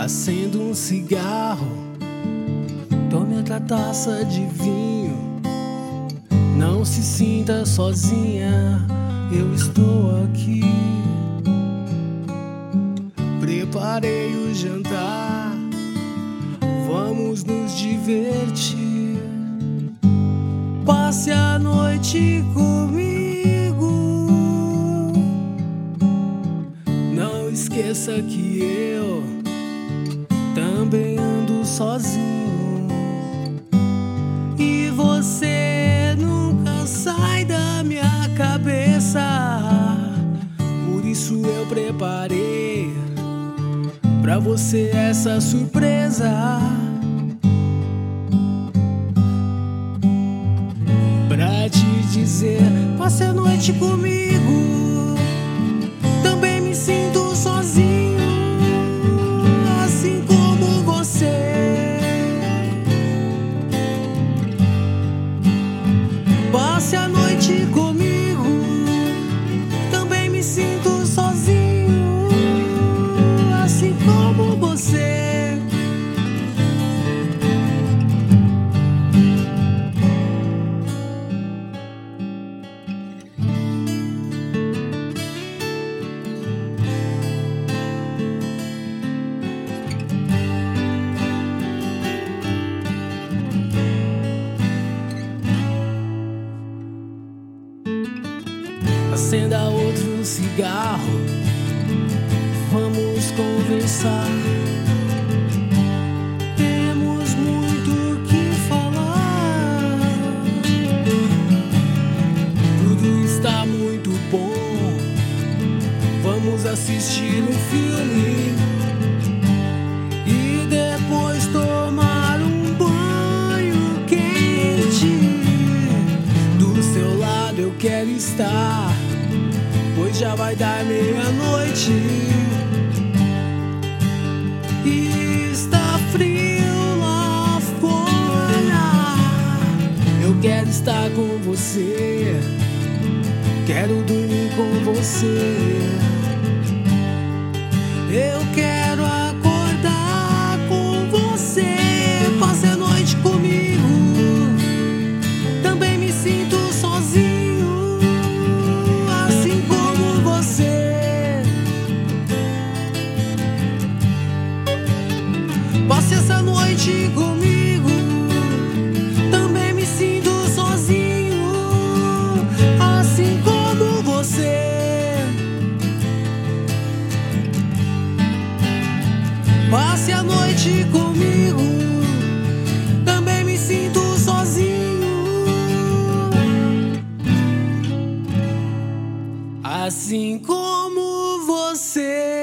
Acendo um cigarro, tome outra taça de vinho. Não se sinta sozinha, eu estou aqui. Preparei o jantar, vamos nos divertir. Passe a noite comigo. Não esqueça que eu também ando sozinho, e você nunca sai da minha cabeça. Por isso eu preparei pra você essa surpresa, pra te dizer: passe a noite comigo. Também me sinto sozinho, assim como você. Passe a noite comigo. Também me sinto sozinho, assim como você. Acenda outro cigarro, vamos conversar. Temos muito o que falar. Tudo está muito bom. Vamos assistir um filme e depois tomar um banho quente. Do seu lado eu quero estar, pois já vai dar meia-noite e está frio lá fora. Eu quero estar com você, quero dormir com você. Eu quero acordar com você. Passe a noite comigo. Também me sinto sozinho, assim como você. Passe essa noite comigo. Também me sinto sozinho, assim como você. Passe a noite comigo. Também me sinto sozinho, assim como você.